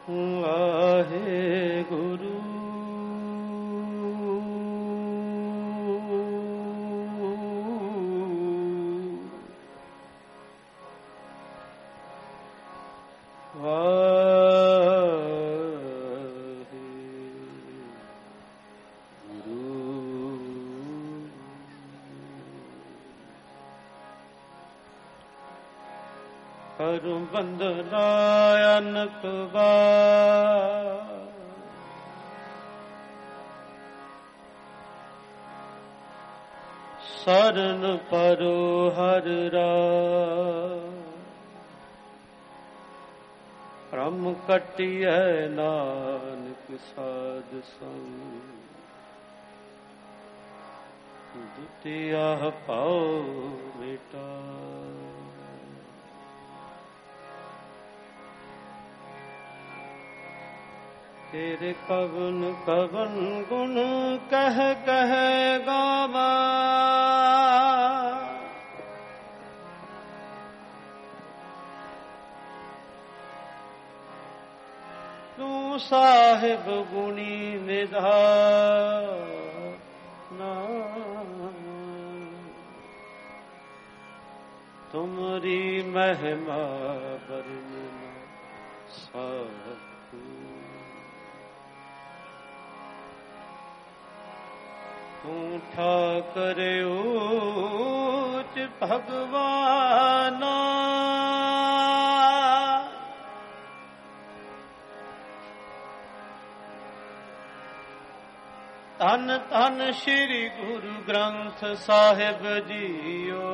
ਵਾਹਿਗੁਰੂ ਕਰੁ ਬੰਦਨਾ ਅਨਕ ਵਾਰ ਸਰਨ ਪਰੋ ਹਰਿ ਰਾਮ ਭ੍ਰਮ ਕਟਿਐ ਨਾਨਕ ਸਾਧ ਸੰਗ ਦੁਤੀਆ ਪਾਉ ਮਿਟਾ ਤੇਰੇ ਕਵਨ ਕਵਨ ਗੁਣ ਕਹਿ ਕਹਿ ਗਾਵਾ ਤੂੰ ਸਾਹਿਬ ਗੁਣੀ ਨਿਧਾਨਾ ਤੁਮਰੀ ਮਹਿਮਾ ਬਰਨਨਾ ਸਭ ਤੂੰ ਠਾਕਰ ਊਚ ਭਗਵਾਨਾ ਧੰਨ ਧੰਨ ਸ੍ਰੀ ਗੁਰੂ ਗ੍ਰੰਥ ਸਾਹਿਬ ਜੀਓ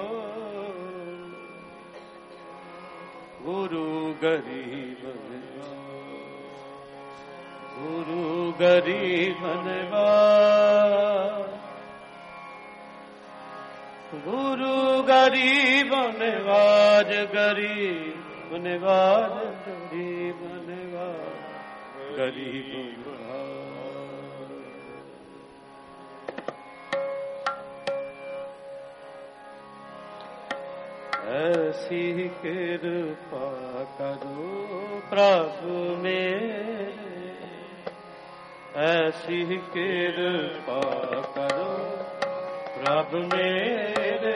ਗੁਰੂ ਗਰੀਬ ਗੁਰੂ ਗਰੀਬ ਨਿਵਾਜ ਗੁਰੂ ਗਰੀਬ ਨਿਵਾਜ ਗਰੀਬ ਨਿਵਾਜ ਗਰੀਬ ਨਿਵਾਜ ਗਰੀਬ ਨਿਵਾਜ ਐਸੀ ਕਿਰਪਾ ਕਰੋ ਪ੍ਰਭ ਮੇਰੇ ਐਸੀ ਕਿਰਪਾ ਕਰੋ ਪ੍ਰਭ ਮੇਰੇ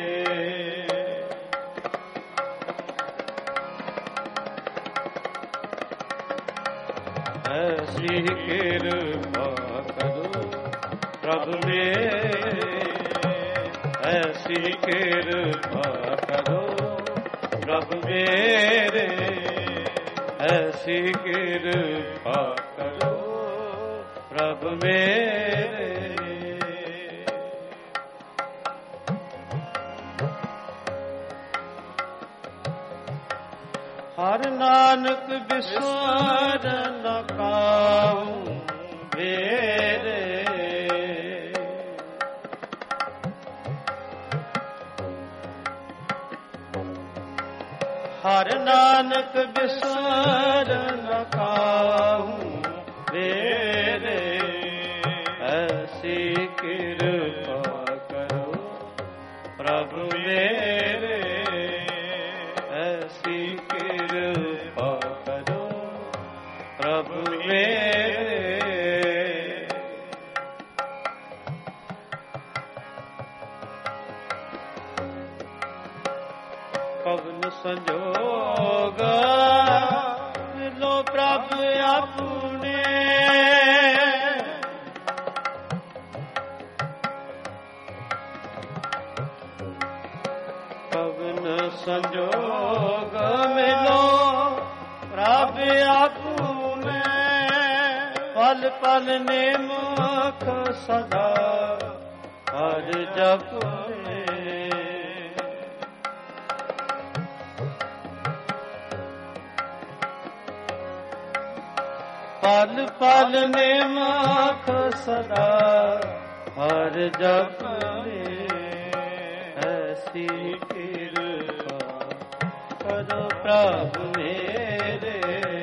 ਐਸੀ ਕਿਰਪਾ ਕਰੋ ਪ੍ਰਭ ਮੇਰੇ ਐਸੀ ਕਿਰਪਾ ਕਰੋ ਪ੍ਰਭ ਮੇਰੇ ਐਸੀ ਕਿਰਪਾ ਕਰੋ ਪ੍ਰਭ ਮੇਰੇ ਹਰਿ ਨਾਨਕ ਬਿਸਰ ਨ ਕਾਹੂ ਮੇਰੇ ਹਰਿ ਨਾਨਕ ਬਿਸਰ ਨ ਕਾਹੂ ਮੇਰੇ ਐਸੀ ਕਿਰਪਾ ਕਰੋ ਪ੍ਰਭ ਮੇਰੇ ਐਸੀ ਕਿਰਪਾ ਕਰੋ ਪ੍ਰਭ ਮੇਰੇ ਪਵਨ ਸੰਜੋਗ ਮਿਲੋ ਪ੍ਰਭ ਆਪਣੇ ਪਵਨ ਸੰਜੋਗ ਮਿਲੋ ਪ੍ਰਭ ਆਪਣੇ ਪਲ ਪਲ ਨਿਮਖ ਸਦਾ ਹਰ ਜਪੇ ਪਲ ਪਲ ਨਿਮਖ ਸਦਾ ਹਰ ਜਪੇ ਐਸੀ ਕਿਰਪਾ ਕਰੋ ਪ੍ਰਭ ਮੇਰੇ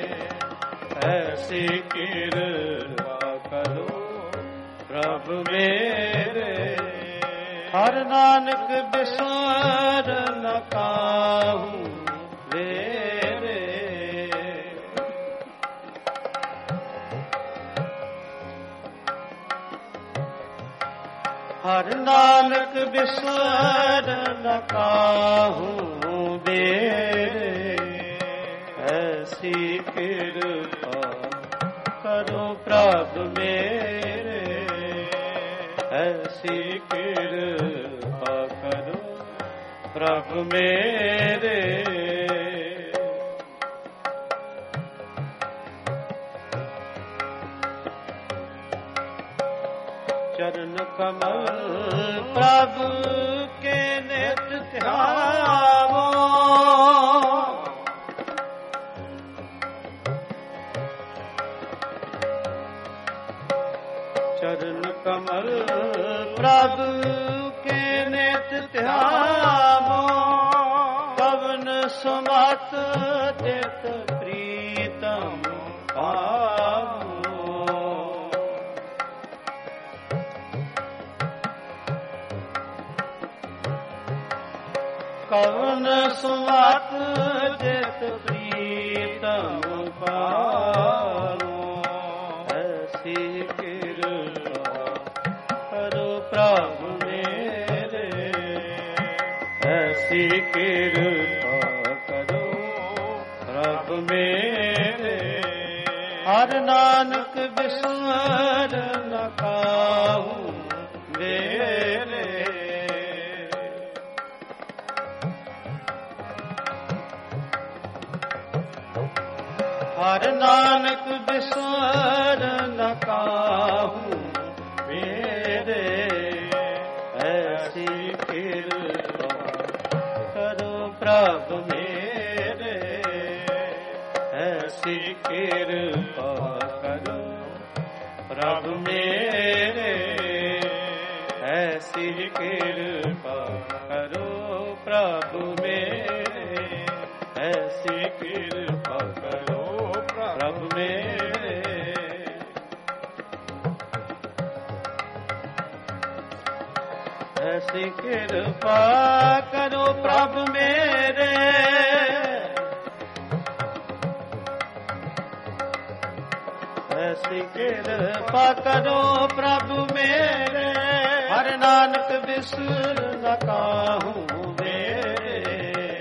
ਐਸੀ ਕਿਰਪਾ ਕਰੋ ਪ੍ਰਭ ਮੇਰੇ ਹਰਿ ਨਾਨਕ ਬਿਸਰ ਨ ਕਾਹੂ ਮੇਰੇ हर नानक बिसर न काहू बेरे, ऐसी कृपा करो प्रभु मेरे, ऐसी कृपा करो प्रभु मेरे। चरण कमल प्रभु के नेत्र ध्यावो, चरण कमल प्रभु के नेत्र ध्यावो, पवन सुमत चित प्रीतम पावो। कवन सुमत चित प्रीतम पावो, ऐसी कृपा करो प्रभु मेरे, ऐसी कृपा करो प्रभु मेरे। हर नानक बिसर न काहू मेरे, हर नानक बिसर न काहू मेरे, ऐसी कृपा करो प्रभु मेरे, ऐसी कृपा करो प्रभु मेरे, ऐसी कृपा करो प्रभु मेरे, ऐसी कृपा करो प्रभु मेरे। ऐसी कृपा करो प्रभु मेरे, ऐसी कृपा करो प्रभु मेरे। हर नानक बिसर न काहू मेरे,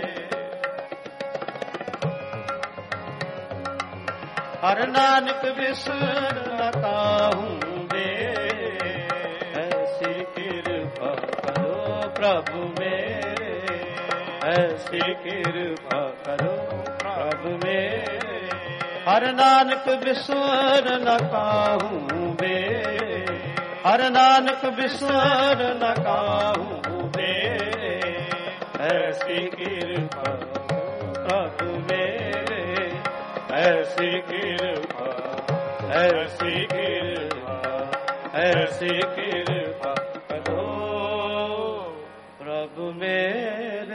हर नानक बिसर न काहू मेरे, ऐसी कृपा करो प्रभु मेरे, ऐसी कृपा करो प्रभु मेरे। हर नानक बिसर न काहू मेरे, हर नानक बिसर न काहू मेरे, ऐसी कृपा प्रभु मेरे, ऐसी कृपा, ऐसी कृपा, ऐसी कृपा करो प्रभु मेरे।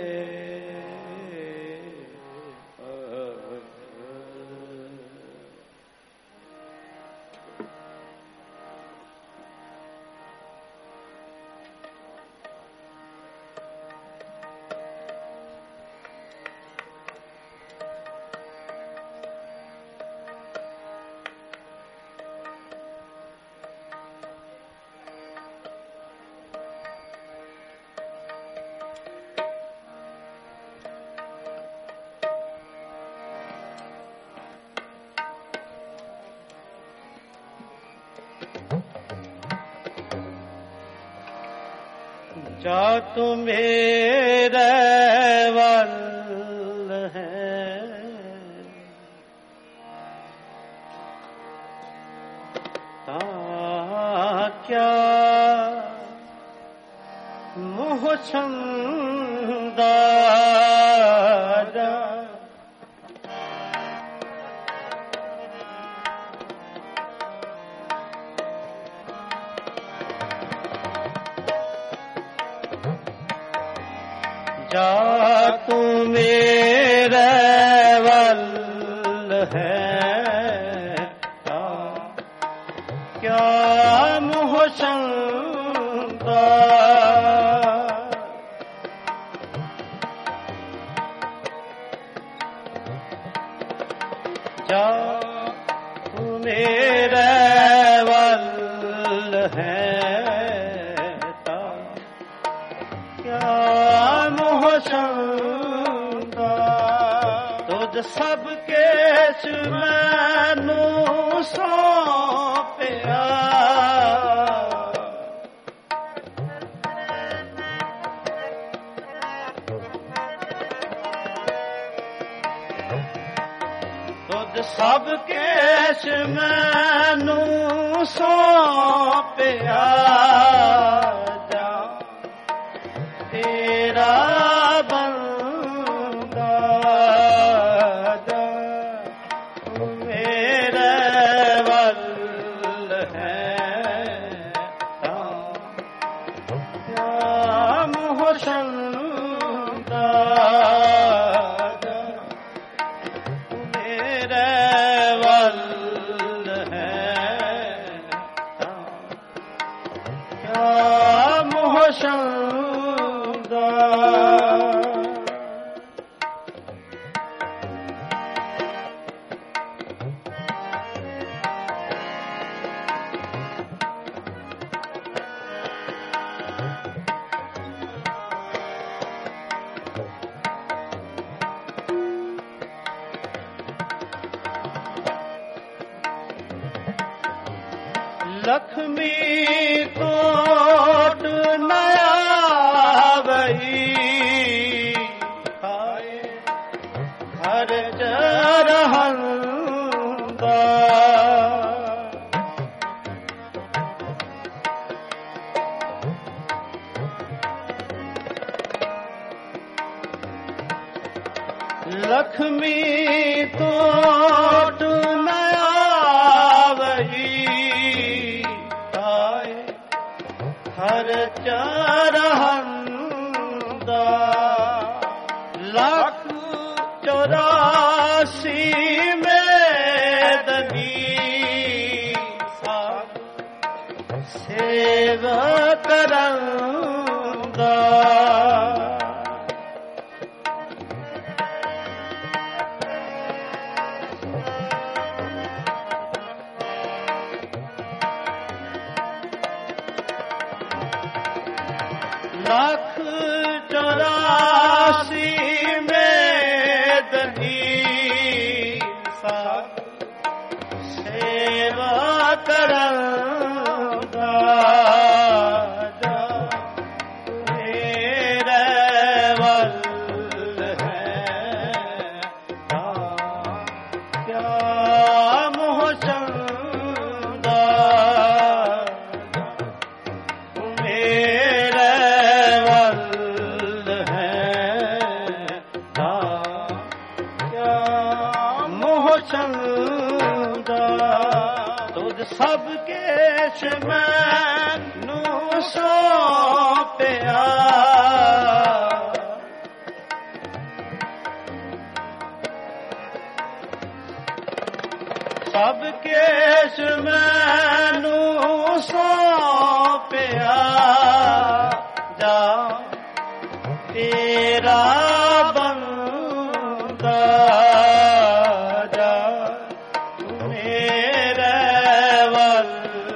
जा तू मेरे वल है, क्या मोह छंदा जा तू मेरे वल है, क्या मोह छंदा जा तू मेरे वल है, मोह शंका तुझ सब केश मैनू सौंपिया तुझ सब केश मैनू सौंपिया जा तेरा बंदा जा मेरे वल है क्या मोह शंका मेरे वल है क्या मोह शंका लक्ष्मी कोट नया वही आए हर चरहंदा लक्ष्मी कोट नया वही हर चरहंदा लाख 84 में दनी सेव करंदा लाख 84 में दनी सेवा करंदा जा मेरे वल है क्या मोह चंदा मेरे तुझ सब केश मैनू सौंपिया सब केश मैनू सौंपिया जा तेरा बंदा जा मेरे वल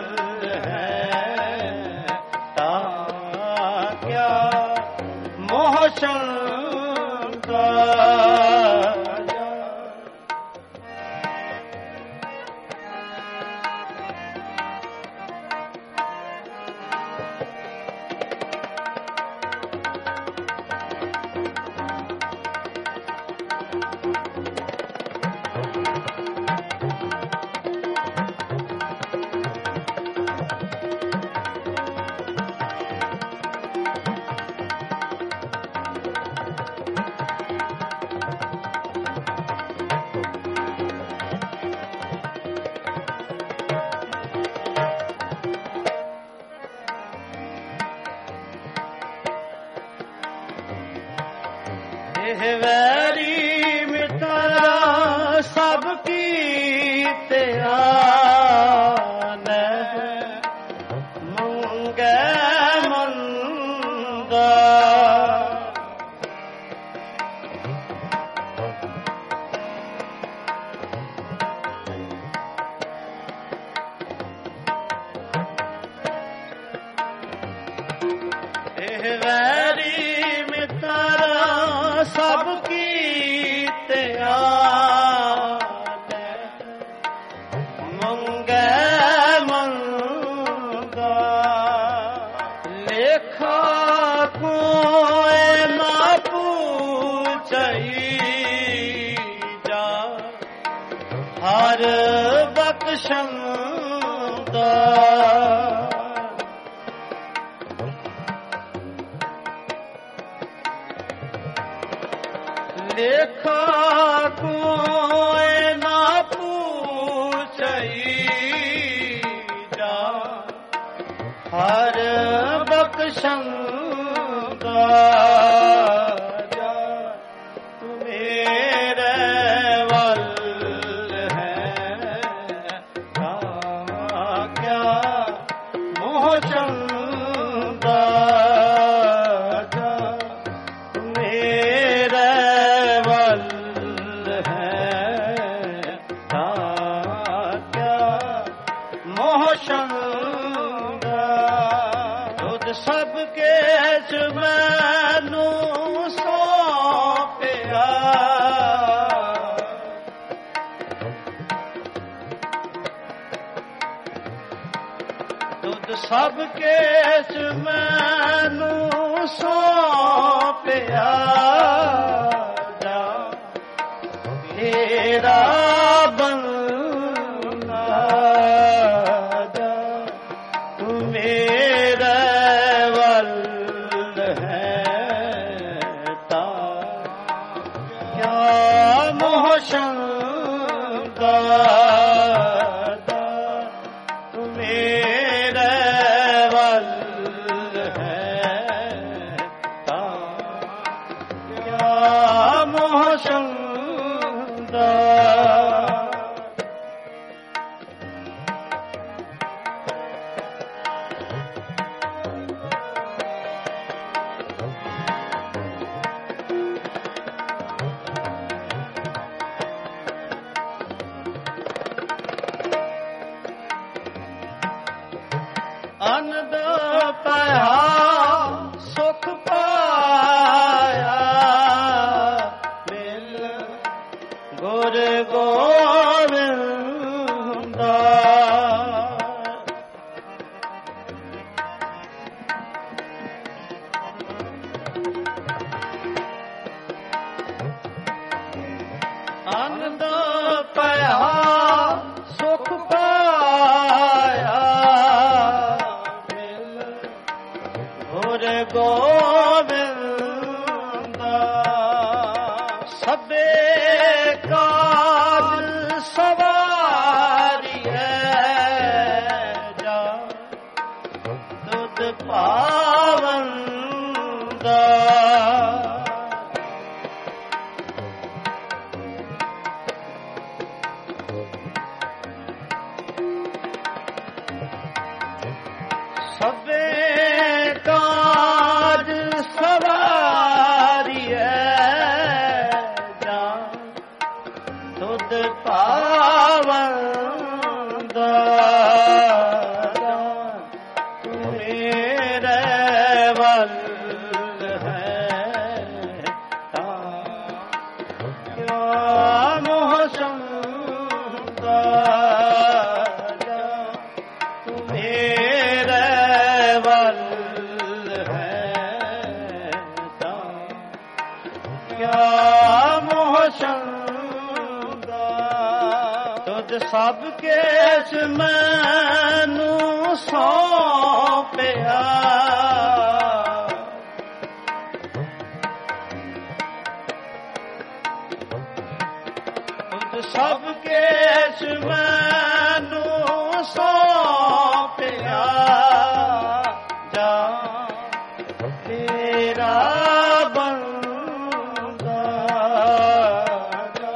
है क्या मोह शंका वैरी मिटारा सबकी त्यान मंगे मंदा वैरी ਬਖਸ਼ੰਦਾ ਲੇਖਾ ਕੋਇ ਨਾ ਪੂਛਈ ਜਾ ਹਰ ਬਖਸ਼ੰਦਾ ਜਾ ਤੂੰ ਮੇਰੇ ਵੱਲ ਹੈ ਤਾਂ ਕਿਆ ਮੋਹ ਚੰਦਾ ਜਾ ਤੂੰ ਮੇਰੇ ਵੱਲ ਹੈ ਤਾਂ ਕਿਆ ਮੋਹ ਚੰਦਾ ਤੁਧ ਸਭ ਕੇ ਚ ਮੈਨੂੰ ਸੌਂਪਿਆ ਤੁਧ ਸਭ ਕੇ ਚ ਮੈਨੂੰ ਸੌਂਪਿਆ ਜਾ ਤੇਰਾ ਬੰਨਾ ਜਾ ਤੂੰ ਮੇਰੇ ਵੱਲ ਹੈ ਤਾਂ ਕਿਆ ਮੋਹ ਚੰਦਾ ਜਾ ਤੂੰ ਮੇਰੇ ਵੱਲ ਹੈ ਤਾਂ ਕਿਆ ਮੋਹ ਚੰਦਾ ਅਨੰਦ ਪਾਇਆ ਸੁਖ ਪਾਇਆ ਮਿਲ ਗੁਰ ਗੋਬਿੰਦਾ ਅਨੰਦ ਪਾਇਆ ਸੁਖ ਪਾਇਆ ਗੁਰ ਗੋਬਿੰਦਾ ਸਭੇ ਕਾਜ ਸਵਾਰੀਐ ਜਾ ਤੁਧ ਪਾਵੰਦਾ ਸਭੇ ਕਾਜ ਸਵਾਰੀਐ ਜਾ ਤੁਧ ਪਾਵੰਦਾ ਤੂੰ ਮੇਰੇ ਵੱਲ ਹੈ ਤਾਂ ਕਿਆ ਮੋਹ ਚੰਦਾ ਜਾ ਤੂੰ ਮੇਰੇ ਵੱਲ ਹੈ ਤਾਂ ਕਿਆ ਮੋਹ ਚੰਦਾ ਤੁਧ ਸਭ ਕੇ ਚ ਮੈਨੂੰ ਸੌਂਪਿਆ ਤੁਧ ਸਭ ਕੇ ਚ ਮੈਨੂੰ ਸੌਂਪਿਆ ਜਾ ਤੇਰਾ ਬੰਦਾ ਜਾ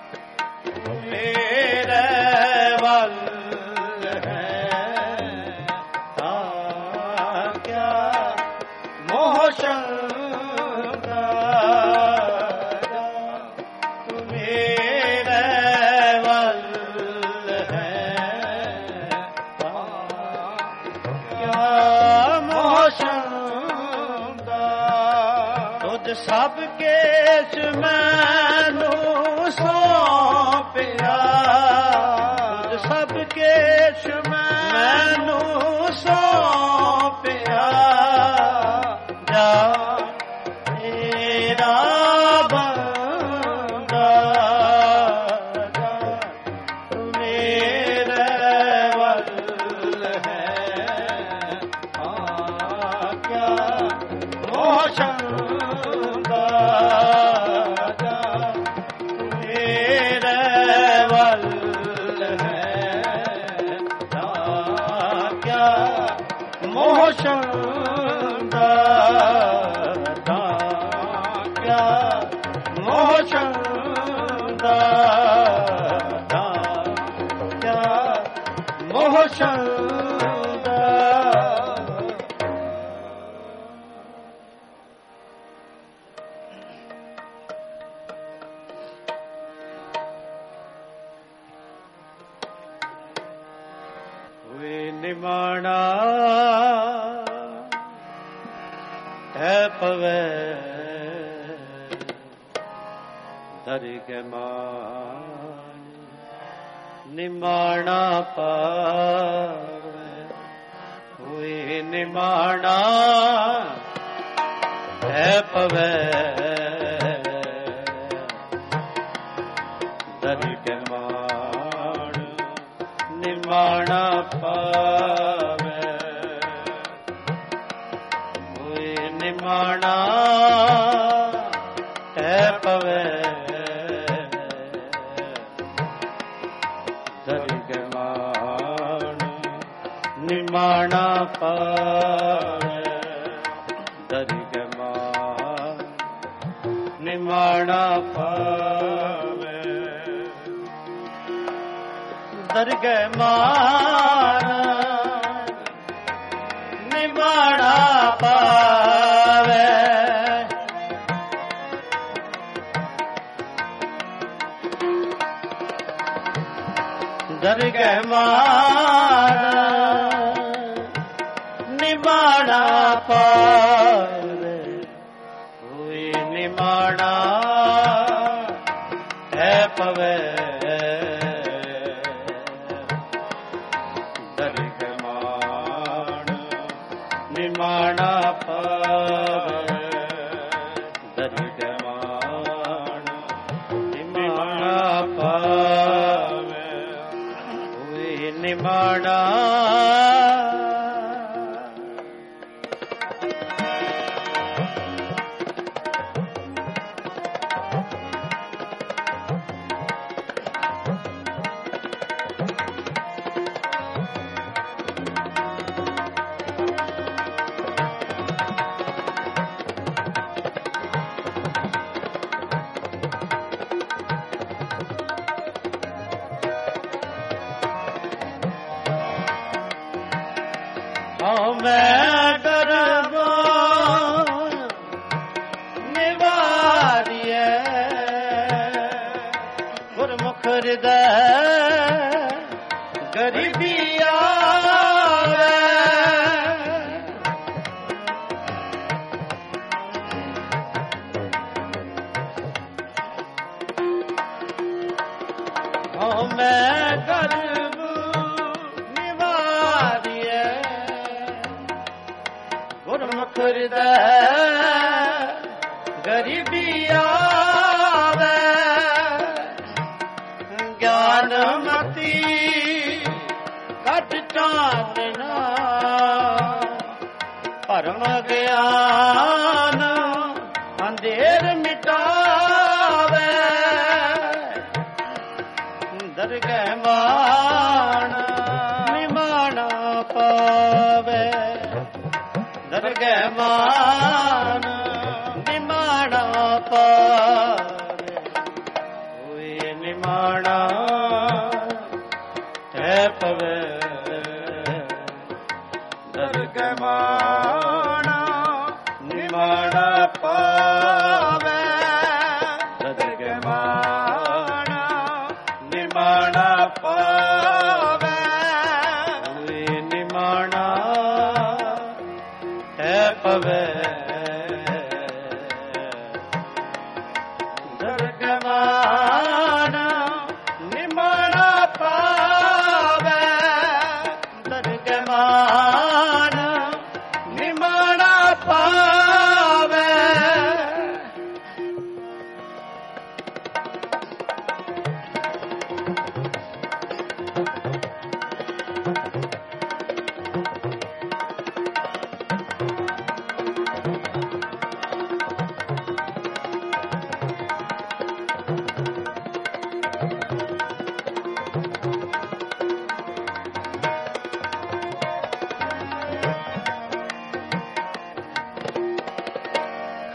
ਮੇਰੇ ਵੱਲ ਹੈ ਤਾਂ ਕਿਆ ਮੋਹ ਚੰਦਾ ਜਾ ਤੂੰ ਮੇਰੇ ਵੱਲ ਹੈ ਤਾਂ ਕਿਆ ਮੋਹ ਚੰਦਾ ਤੁਧ ਸਭ ਕੇ ਚ ਮੈਨੂੰ ਸੌਂਪਿਆ ਤੁਧ ਸਭ ਕੇ ਚ ਮੈਨੂੰ ਸੌਂਪਿਆ ਜਾ ਤੇਰਾ ਬੰਦਾ ਜਾ ਤੂੰ ਮੇਰੇ ਸ਼ੰਕਾ ਤੇਰੇ ਵੱਲ ਹੈ ਤਾਂ ਕਿਆ ਮੋਹ ਸ਼ੰਕਾ ਤਾਂ ਕਿਆ ਮੋਹ ਸ਼ੰਕਾ ਤਾਂ ਕਿਆ ਮੋਹ ਸ਼ੰਕਾ ਨਿਮਾਣਾ ਹੈ ਪਵੇ ਧਰਿ ਕੇ ਮਾਨ ਨਿਮਾਣਾ ਪਾਵੇ ਹੋਏ ਨਿਮਾਣਾ ਹੈ ਪਵੇ ਧਰਿ ਕੇ ਮਾਨ ਨਿਮਾਣਾ ਪਾਵੇ ਹੋਏ ਨਿਮਾਣਾ ਹੈ ਪਵੇ ਧਰਿ ਕੇ ਮਾਨ ਨਿਮਾਣਾ ਪਾਵੇ ਧਰਿ ਕੇ ਮਾਨ ਨਿਮਾਣਾ ਪਾਵੇ ਦਰਗਹਿ ਮਾਨ ਨਿਮਾਣਾ ਪਾਵੇ ਦਰਗਹਿ ਮਾਨ ਨਿਮਾਣਾ ਪਾਵੇ ਹੋਏ ਨਿਮਾਣਾ ਹੈ ਪਵੇ ਨਿਮਾਣਾ ਪਾਵੇ ਧਰਿ ਕੇ ਮਾਨ ਨਿਮਾਣਾ ਪਾਵੇ ਹੋਏ ਨਿਮਾਣਾ ਮੈਂ ਕਰਬੋ ਨਿਵਾਰੀਏ ਗੁਰਮੁਖ ਹਿਰਦੈ ਗਰੀਬੀ ਆਵੇ ਮੈਂ ਕਰਬੋ ਨਿਵਾਰੀਏ ਗੁਰਮੁਖ ਹਿਰਦੈ ਗਰੀਬੀ ਆਵੇ ਗਿਆਨ ਮਤੀ ਘਟ ਚਾਨਣਾ ਭਰਮ ਗਿਆਨ ਅੰਧੇਰ ਮਿਟਾਵੇ ਦਰਗਹਿ ਮਾਨ ਨਿਮਾਣਾ ਪਾਵੇ ਦਰਗਹਿ ਮਾਨ ਨਿਮਾਣਾ ਪਾਵੇ ਹੋਏ ਨਿਮਾਣਾ ਹੈ ਪਵੇ ਦਰਗਹਿ ਮਾਨ ਨਿਮਾਣਾ ਪਾਵੇ ਦਰਗਹਿ ਮਾਨ ਨਿਮਾਣਾ ਪਾਵੇ ਹੋਏ ਨਿਮਾਣਾ ਹੈ ਪਵੇ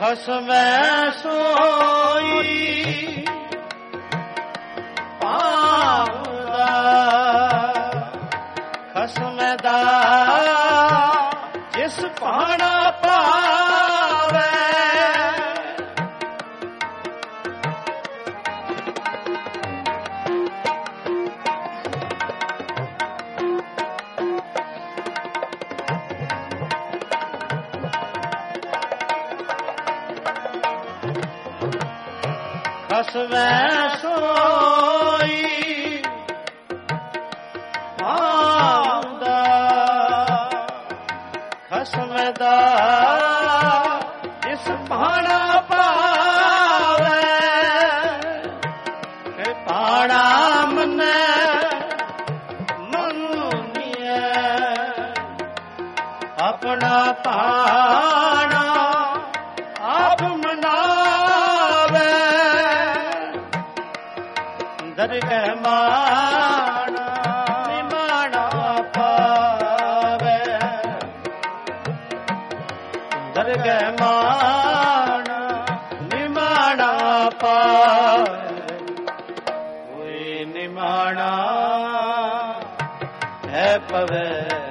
ਖਸਮੈ ਸੋਈ ਪਾਉਂਦਾ, ਖਸਮੈ ਦਾ ਜਿਸ ਭਾਣਾ ਪਾਵੇ, ਖਸਮੈ ਸੋਈ ਪਾਉਂਦਾ, ਖਸਮੈ ਦਾ ਜਿਸ ਭਾਣਾ ਪਾਵੇ, ਕਿ ਭਾਣਾ ਮੰਨੈ ਮੰਨੀਐ, ਆਪਣਾ ਭਾਣਾ ਆਪ ਮਨਾਵੇ, ਦਰਗਹਿ ਮਾਣਾ ਨਿਮਾਣਾ ਪਾਵੇ, ਦਰਗਹਿ ਮਾਣਾ ਨਿਮਾਣਾ ਪਾਵੇ, ਕੋਈ ਨਿਮਾਣਾ ਹੈ ਪਵੇ,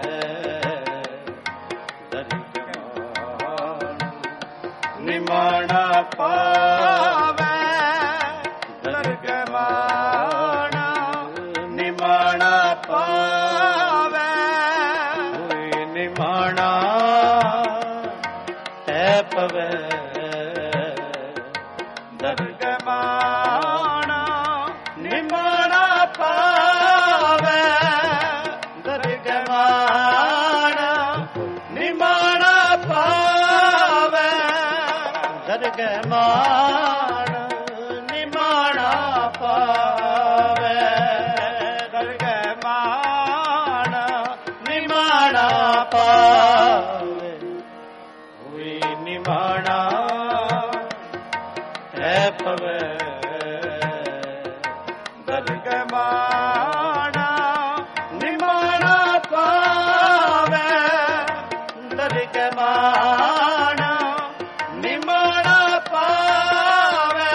ਦਰਗਹਿ ਮਾਣਾ ਨਿਮਾਣਾ ਪਾਵੇ, ਦਰਗਹਿ ਮਾਣਾ ਨਿਮਾਣਾ ਪਾਵੇ, ਕੋਈ ਨਿਮਾਣਾ ਹੈ ਪਵੇ, ਦਰਗਹਿ ਮਾਣਾ ਨਿਮਾਣਾ ਪਾਵੇ, ਦਰਗਹਿ ਮਾਣਾ ਨਿਮਾਣਾ ਪਾਵੇ, ਦਰਗਹਿ ਮਾਣਾ ਨਿਮਾਣਾ ਪਾਵੇ, ਦਰਗਹਿ ਮਾਣਾ ਨਿਮਾਣਾ ਪਾਵੇ, ਹੋਈ ਨਿਮਾਣਾ ਹੈ ਪਵੇ, ਦਰਗਹਿ ਮਾਣਾ ਨਿਮਾਣਾ ਪਾਵੇ, ਦਰਗਹਿ ਮਾਣਾ ਨਿਮਾਣਾ ਪਾਵੇ,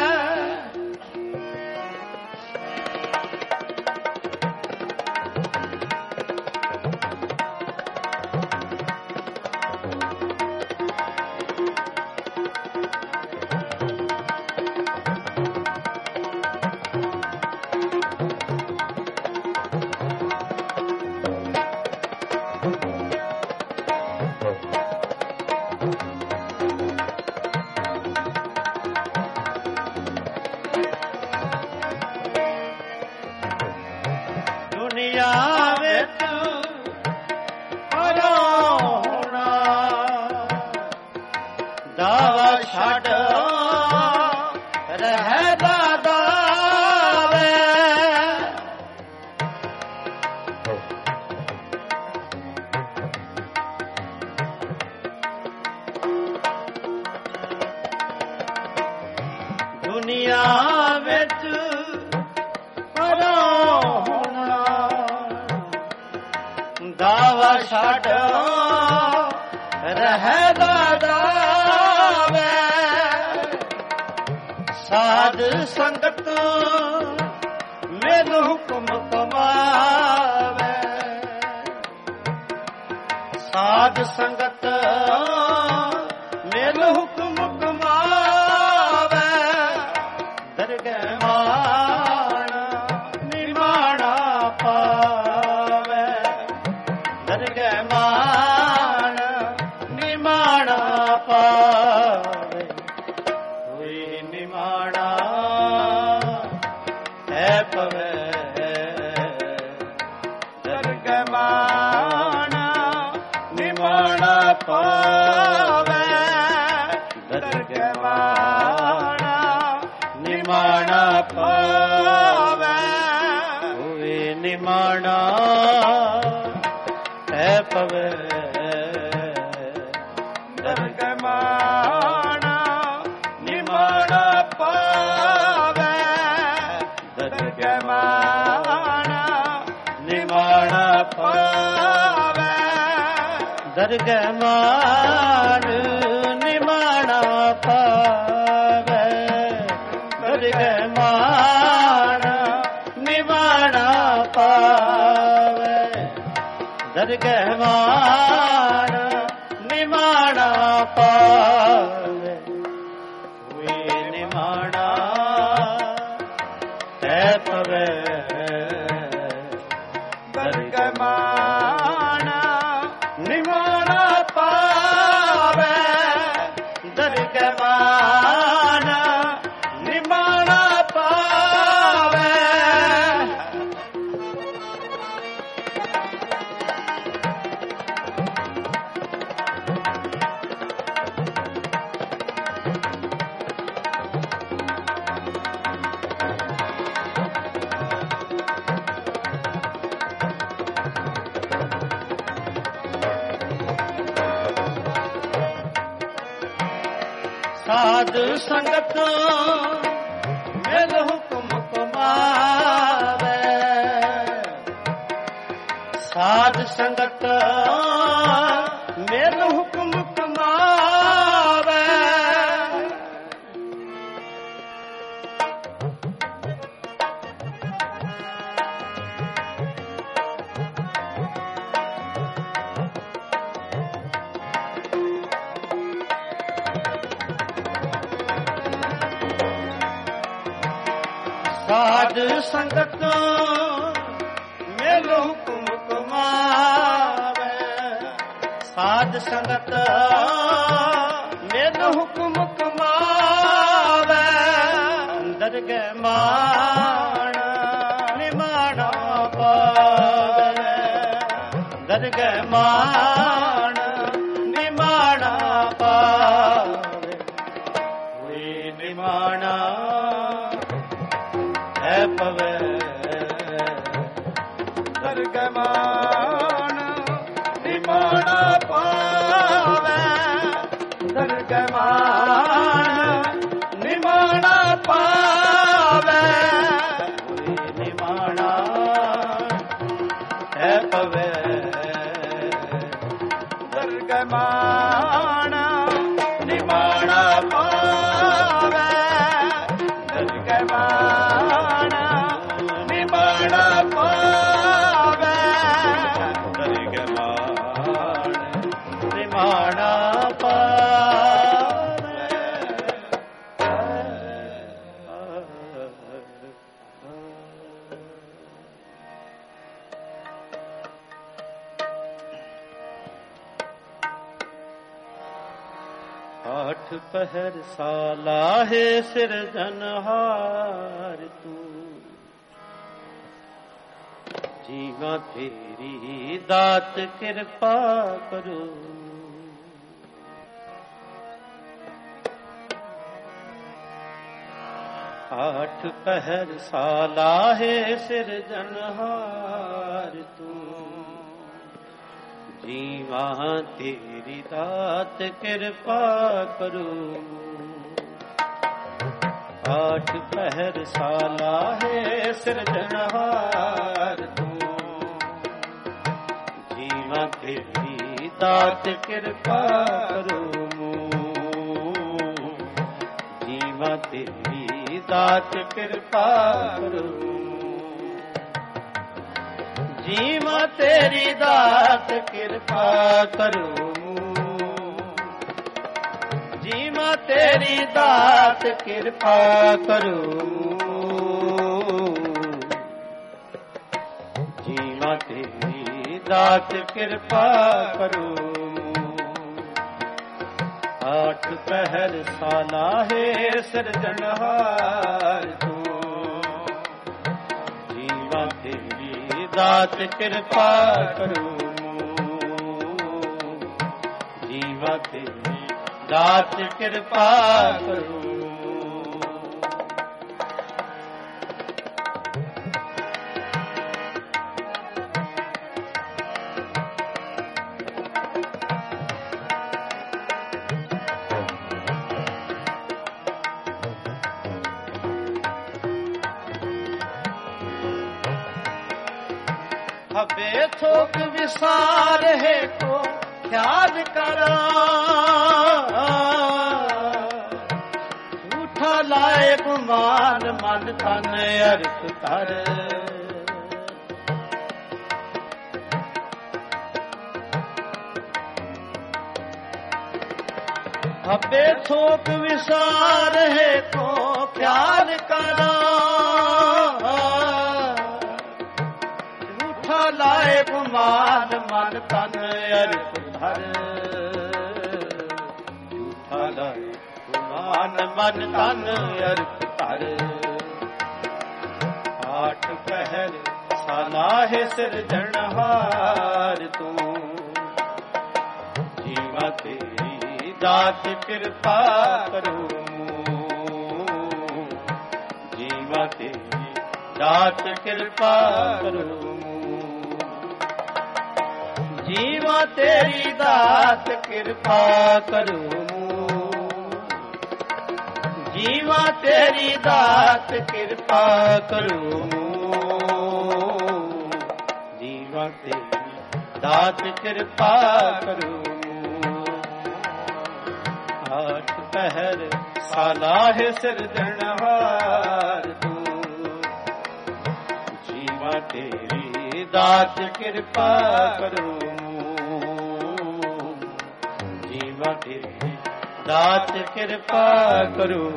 ਦੁਨੀਆ ਵਿੱਚ ਪਰੋਣਾ ਦਾਵਾ ਛੱਡ ਰਹਿ ਦਾਵੇ, ਦੁਨੀਆ ਵਿੱਚ ਪਰੋਣਾ ਦਾਵਾ ਛੱਡ ਰਹਿ ਦਾਵੇ, ਸਾਧ ਸੰਗਤ ਮੈਨੂੰ ਹੁਕਮ ਕਮਾਵੇ, ਸਾਧ ਸੰਗਤ ਮੈਨੂੰ ਹੁਕਮ ਕਮਾਵੇ, ਦਰਗਹਿ ਮਾਣਾ ਨਿਮਾਣਾ ਪਾਵੇ, ਦਰਗਹਿ ਮਾਣਾ ਨਿਮਾਣਾ ਪਾਵੇ, ਕੋਈ ਨਿਮਾਣਾ ਹੈ ਪਵੇ, ਦਰਗਹਿ ਮਾਣਾ ਨਿਮਾਣਾ ਪਾਵੇ, ਦਰਗਹਿ ਮਾਣਾ ਨਿਮਾਣਾ ਪਾਵੇ, ਕੋਈ ਨਿਮਾਣਾ ਹੈ ਪਵੇ, ਦਰਗਹਿ ਮਾਣਾ ਨਿਮਾਣਾ ਪਾਵੇ, ਦਰਗਹਿ ਮਾਣਾ ਨਿਮਾਣਾ ਪਾਵੇ, ਦਰਗਹਿ ਮਾਣ ਨਿਮਾਣਾ ਮਾਣਾ ਨਿਮਾਣਾ ਪਾਵੇ ਹੋਏ ਨਿਮਾਣਾ ਤੈ ਪਵੇ ਦਰਗਹਿ ਮਾਣਾ ਨਿਮਾਣਾ ਪਾਵੇ ਦਰਗਹਿ ਮਾਣਾ ਨਿਮਾਣਾ ਪਾਵੇ ਸਾਧ ਸੰਗਤ ਮਿਲ ਹੁਕਮ ਕਮਾਵੇ ਸਾਧ ਸੰਗਤ ਮਿਲ ਹੁਕਮ ਕਮਾਵੇ ਸਾਧ ਸੰਗਤ ਮਿਲ ਹੁਕਮ ਕਮਾਵੇ ਸਾਧ ਸੰਗਤ ਮਿਲ ਹੁਕਮ ਕਮਾਵੇ ਦਰਗਹਿ ਮਾਣਾ ਨਿਮਾਣਾ ਪਾਵੇ ਦਰਗਹਿ ਮਾਣਾ ਨਿਮਾਣਾ ਪਾਵੇ ਹੋਏ ਨਿਮਾਣਾ ਤੈ ਪਵੇ ਦਰਗਹਿ ਮਾਣਾ ਨਿਮਾਣਾ ਪਾਵੇ ਦਰਗਹਿ ਮਾਣਾ ਨਿਮਾਣਾ ਪਾਵੇ ਹੋਏ ਨਿਮਾਣਾ ਤੈ ਪਵੇ ਦਰਗਹਿ ਮਾਣਾ ਨਿਮਾਣਾ ਪਾਵੇ ਦਰਗਹਿ ਮਾਣਾ ਨਿਮਾਣਾ ਪਾਵੇ ਦਰਗਹਿ ਮਾਣਾ ਨਿਮਾਣਾ ਆਠ ਪਹਿਰ ਸਾਲਾਹੇ ਸਿਰਜਨਹਾਰ ਤੂੰ ਜੀਵਾਂ ਤੇਰੀ ਦਾਤ ਕਿਰਪਾ ਕਰੋ ਆਠ ਪਹਿਰ ਸਾਲਾਹੇ ਸਿਰਜਨਹਾਰ ਤੂੰ ਜੀਵਾਂ ਤੇਰੀ ਦਾਤ ਕਿਰਪਾ ਕਰੋ ਆਠ ਪਹਿਰ ਸਾਲਾਹੇ ਸਿਰਜਨਹਾਰ ਤੂੰ ਜੀਵਾਂ ਤੇਰੀ ਦਾਤ ਕਿਰਪਾ ਕਰੋ ਜੀਵਾਂ ਤੇਰੀ ਦਾਤ ਕਿਰਪਾ ਕਰੋ ਜੀਵਾਂ ਤੇਰੀ ਦਾਤ ਕਿਰਪਾ ਕਰੋ ਜੀਵਾਂ ਤੇਰੀ ਦਾਤ ਕਿਰਪਾ ਕਰੋ ਜੀਵਾਂ ਤੇਰੀ ਦਾਤ ਕਿਰਪਾ ਕਰੋ ਆਠ ਪਹਿਰ ਸਾਲਾਹੇ ਸਿਰਜਨਹਾਰ ਤੂੰ ਜੀਵਾਂ ਤੇਰੀ ਦਾਤ ਕਿਰਪਾ ਕਰੋ ਜੀਵਾਂ ਤੇਰੀ ਦਾਤ ਕਿਰਪਾ ਕਰੋ हबे थोक विसार है को ख्याल करा झूठा लाए गुमान मन तन अर्थ कर खबे थोक विसार है को ख्याल करा, झूठा लाए गुमान मन तन अर्थ धर, झूठा लाए गुमान मन तन अर्थ धर। आठ पहर सलाहे सिरजनहार तू, जीवा तेरी दात कृपा करूं, जीवा तेरी दात कृपा करूं, जीवा तेरी दात कृपा करूं, जीवा तेरी दात कृपा करूं, जीवा तेरी दात कृपा करूं। आठ पहर सलाहे सिरजनहार तू, जीवा तेरी दात कृपा करूं, जीवा तेरी दात कृपा करूं।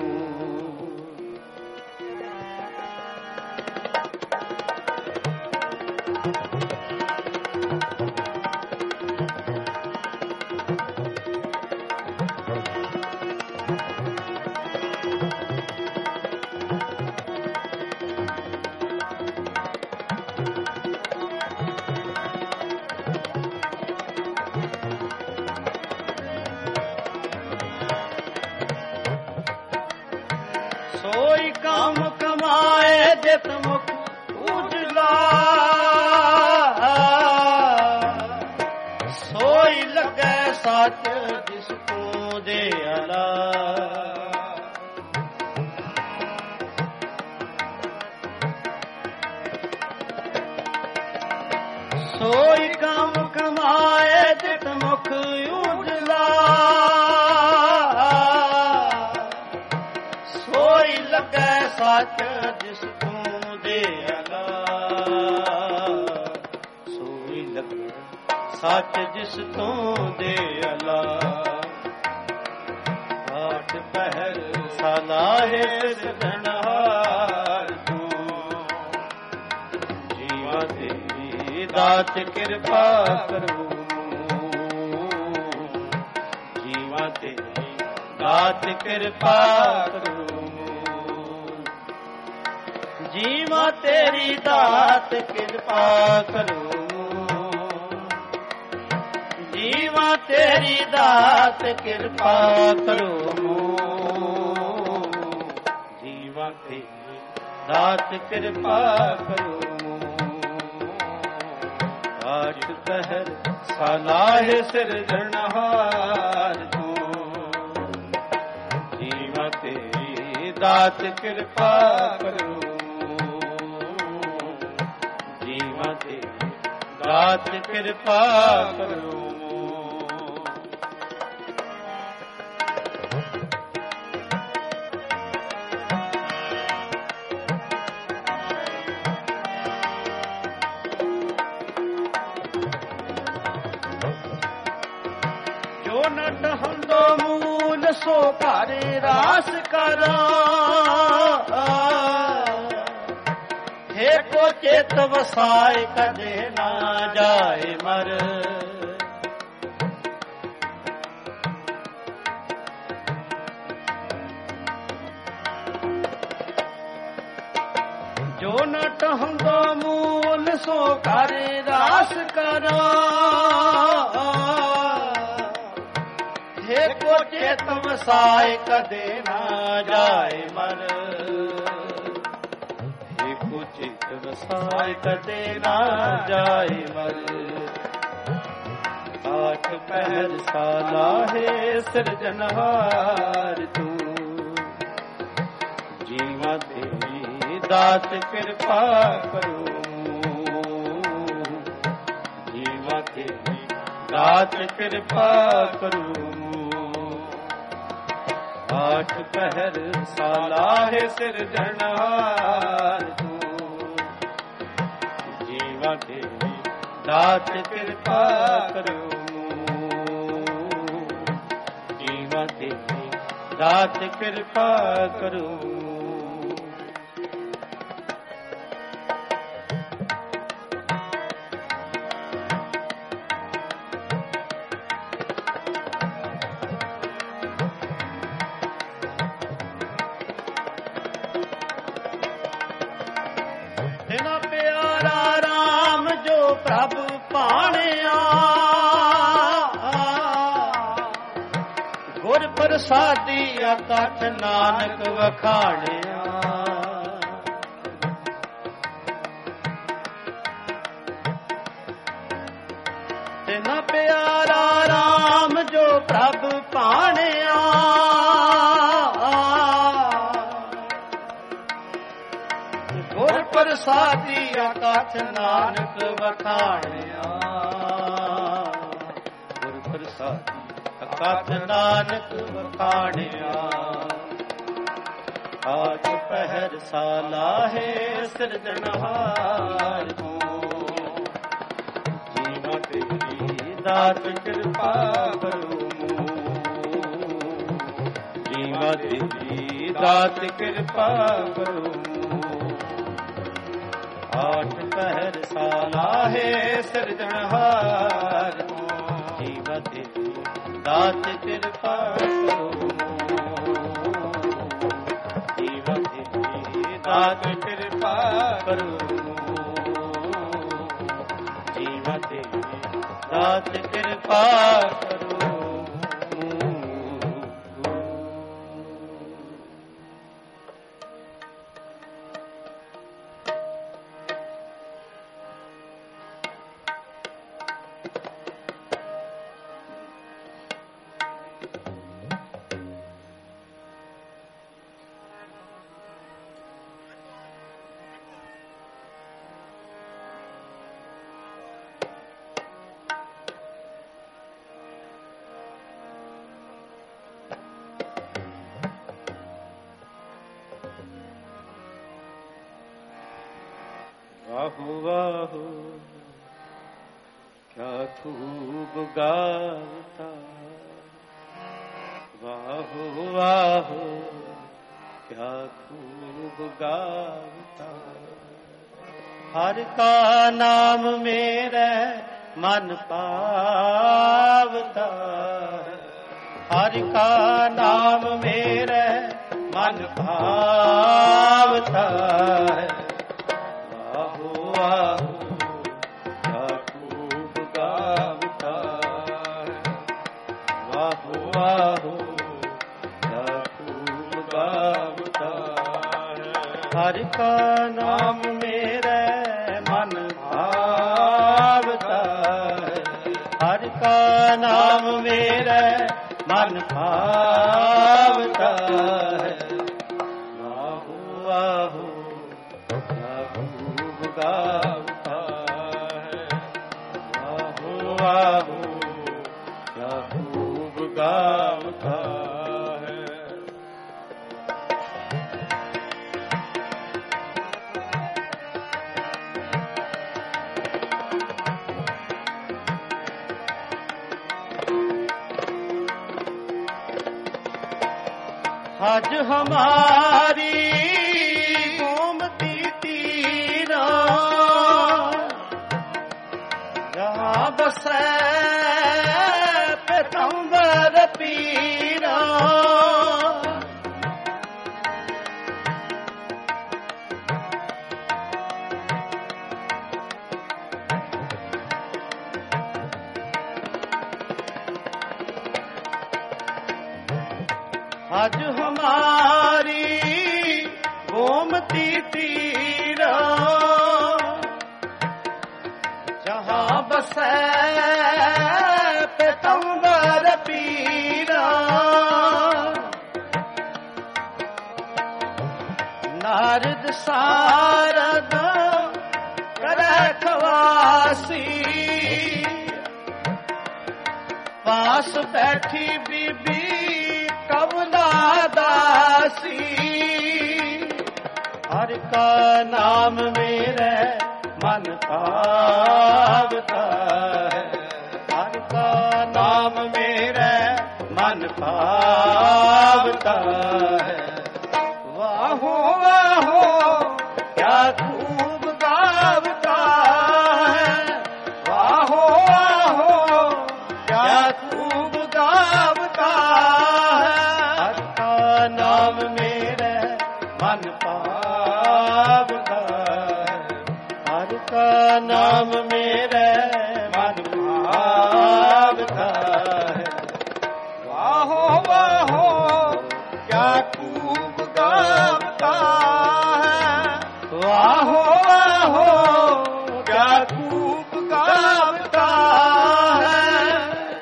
सोई काम कमाए जित मुख उजला, सोई लगे सच जिसको दे अला, सोई काम कमाए जित मुख उजला, सोई लगे सच जिस तू दे अला, सोई लगे सच जिस तू दे अला। आठ पहर सलाहे सिरजनहार तू, जीवा तेरी दात कृपा करूं, जीवा तेरी दात कृपा करूं, जीवा तेरी दात कृपा करूं, जीवा तेरी दात कृपा करूं, जीवा तेरी दात कृपा करूं। आठ पहर सलाहे सिरजनहार तू, जीवा तेरी दात कृपा करूं, जीवा तेरी दात कृपा करूं। जो नट हंदो मूल सो कर रास करा, हे को चेत वसाए कदे ना जाए मर, जो नट हंदो मूल सो कर रास करा, हे को चेत वसाए कदे ना जाए मर, हे को चेत वसाए कदे ना जाए मर। आठ पहर सलाहे सिरजनहार तू, जीवा तेरी दात कृपा करूं, जीवा तेरी दात कृपा करूं। आठ पहर सलाहे सिरजनहार तू, जीवा तेरी दात कृपा करूं, जीवा दात कृपा करो। तेना प्यारा राम जो प्रभु पाणिया, गुर प्रसादी अकथ नानक वखाणिया। तेना प्यारा राम जो प्रभु पाणिया, गुर प्रसादी अकथ नानक वखाणिया। गुर प्रसादी अकथ नानक वखाणिया। आज पहर साला है सिरजनहार को, जीवा तेरी दात कृपा करो। जीवा तेरी दात कृपा करो। आठ पहर साला है सिरजनहार को, जीवा तेरी दात कृपा करो। जीवा तेरी दात कृपा करो। जीवा तेरी दात कृपा करो। वाहो वाहो क्या खूब गाता, वाहो वाहो क्या खूब गाता। हर का नाम मेरे मन पावता, हर का नाम मेरे मन भावता है। वाहो क्या खूब गावता है। वाहो वाहो क्या खूब गावता है। हर का नाम मेरे मन भावता है। हर का नाम मेरे मन भावता है। वाहो वाहो गावता है। वाहो वाहो क्या खूब गावता है। हज हमारी बसै पैगंबर पीरा। हज हमारी गोमती तीरा, जहाँ बसै पैगंबर पीरा। नारद सारद करे खवासी, पास बैठी बीबी कमला दासी। हर का नाम मेरे मन भावता है। हर का नाम मेरे मन मन भावता है। वाहो वाहो क्या खूब गावता है, वाहो वाहो क्या खूब गावता है। हर का नाम मेरे मन भावता है, हर का नाम मेरे मन भावता है। वाहो वाहो क्या खूब गावता है, वाहो वाहो क्या खूब गावता है।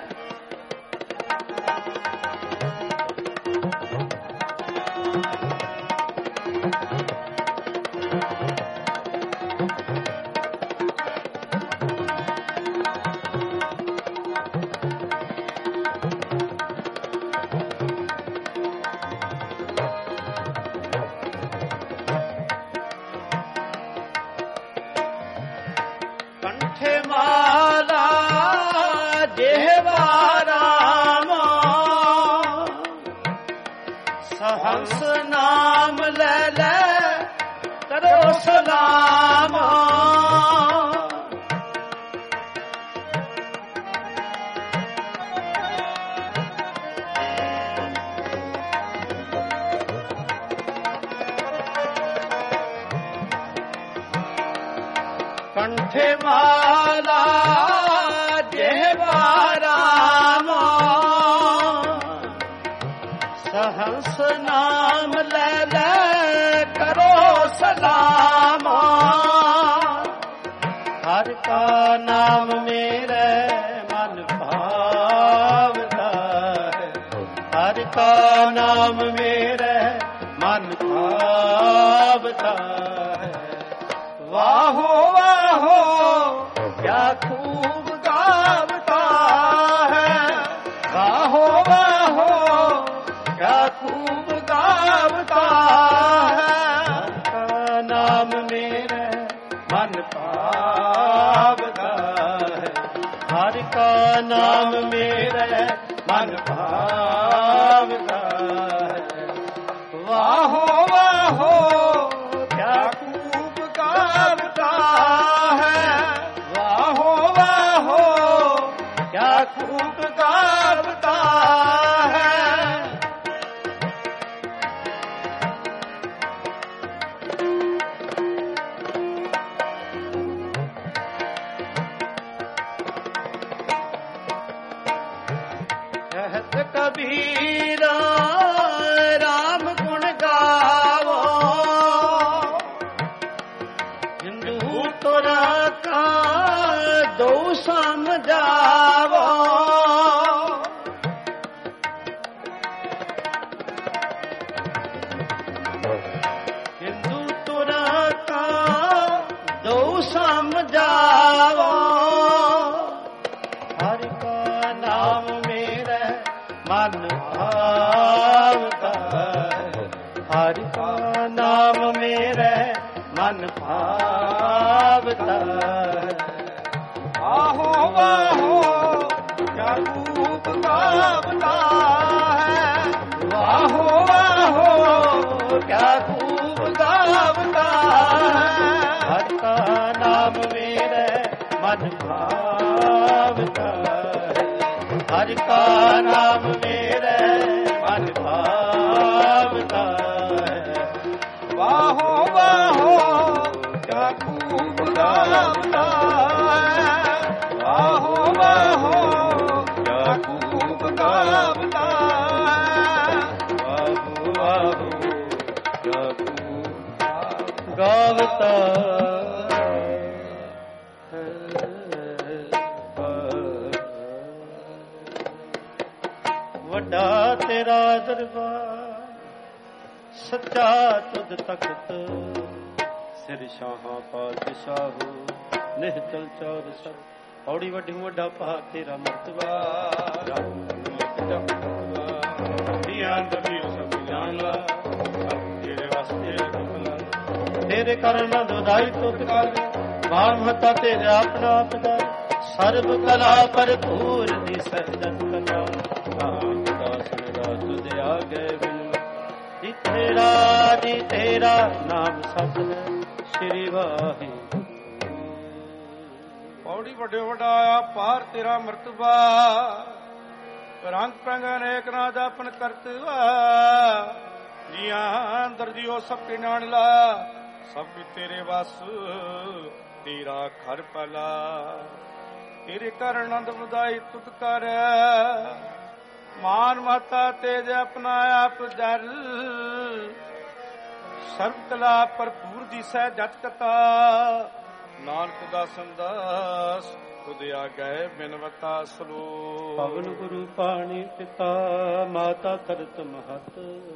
कंठे माला जेहवा राम, सहंस नाम ले ले करो सलाम। कंठे माला जेहवा राम, सहंस नाम ले ले करो सलाम। हर का नाम मेरे मन भावता है, हर का नाम मेरे मन भावता है। वाहो वाहो क्या खूब गावता है, वाहो वाहो क्या खूब गावता है। हर का नाम मेरे मन भावता है, हर का नाम मेरे मन भावता है। वाहो वाहो क्या खूब गावता है, वाहो वाहो क्या खूब गावता है। कहत कबीरा राम गुण गावो, हिंदू तोरा का दो समझावो। हिंदू तोरा का दो समझावो। हर का नाम मेरे मन भावता है, हर का नाम मेरे मन भावता है। आहो वाहो क्या खूब गावता है, वाहो वाहो क्या खूब गावता है। हर का नाम मेरे मन भावता है, हर का नाम मेरे मन भावता है। वाहो वाहो क्या खूब गावता है, वाहो वाहो क्या खूब गावता है। वाहो वाहो क्या खूब गावता वड्डा तेरा दरबार सच्चा तुद तख्त, सिर शाहा पातशाह निहचल चौर सब। औड़ी वड्डी वड्डा पहा तेरा मर्तबा, तेरे कारण दुधाई तुत कर, भान मता तेरे अपना आपदा। सर्व कला भरपूर दी सहजत कला, ਗਏ ਬਿਨ ਜੀ ਤੇਰਾ ਨਾਮ ਸਤ ਹੈ ਸ੍ਰੀ ਵਾਹਿਗੁਰੂ। ਪੌੜੀ ਵੱਡੇ ਵੱਡਾ ਪਾਰ ਤੇਰਾ ਮਰਤਬਾ ਰੰਗ ਪ੍ਰੰਗ ਅਨੇਕ ਨਾ ਜਾਪਨ ਕਰਤਵਾ ਜੀਆਂ ਅੰਦਰ ਜੀਓ ਸਭ ਕੇ ਨਾਨ ਲਾ ਸਭ ਵੀ ਤੇਰੇ ਵਸ ਤੇਰਾ ਘਰ ਪਲਾ ਤੇਰੇ ਕਰ ਆਨੰਦ ਵਧਾਈ ਤੁਧ ਕਰ ਮਾਨ ਮਾਤਾ ਤੇਜ ਆਪਣਾ ਆਪ ਜਰ ਸਰਬ ਕਲਾ ਭਰਪੂਰ ਦਿਸੈ ਜਤ ਕਤਾ ਨਾਨਕ ਦਾ ਸੰਦਾਸ ਤੁਧ ਆਗੈ ਬਿਨਵਤਾ ਸਲੋ। ਪਵਨ ਗੁਰੂ ਪਾਣੀ ਪਿਤਾ ਮਾਤਾ ਧਰਤ ਮਹਤ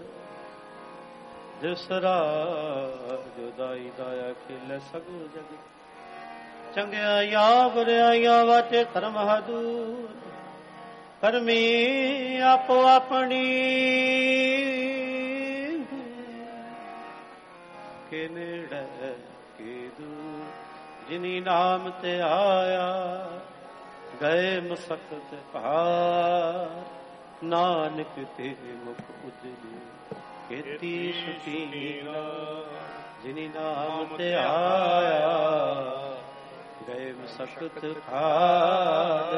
ਜਿਸਰਾ ਜੁਦਾਈ ਦਾਇਆ ਖੇਲੇ ਸਗੋ ਜਗ ਚੰਗਿਆਈਆਂ ਬੁਰਾਈਆਂ ਵਾਚੇ ਧਰਮ ਹਦੂਰ ਕਰਮੀ ਆਪੋ ਆਪਣੀ ਕੇ ਨੇੜੇ ਕੇ ਦੂਰ ਜਿਨੀ ਨਾਮ ਤੇ ਆਇਆ ਗਏ ਮਸਕਤ ਭਾਰ ਨਾਨਕ ਤੇ ਮੁਖ ਉਜਲੀ ਕੀਤੀ ਸੁਖੀ ਜਿਨੀ ਨਾਮ ਤੇ ਆਇਆ ਗਏ ਮਸਕਤ ਭਾਰ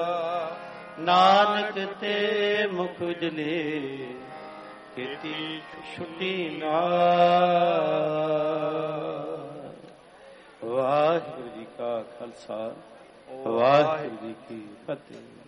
ਨਾਨਕ ਤੇ ਮੁਖ ਉਜਲੇ ਕੀਤੀ ਛੁੱਟੀ ਨਾਲ। ਵਾਹਿਗੁਰੂ ਜੀ ਕਾ ਖਾਲਸਾ ਵਾਹਿਗੁਰੂ ਜੀ ਕੀ ਫਤਿਹ।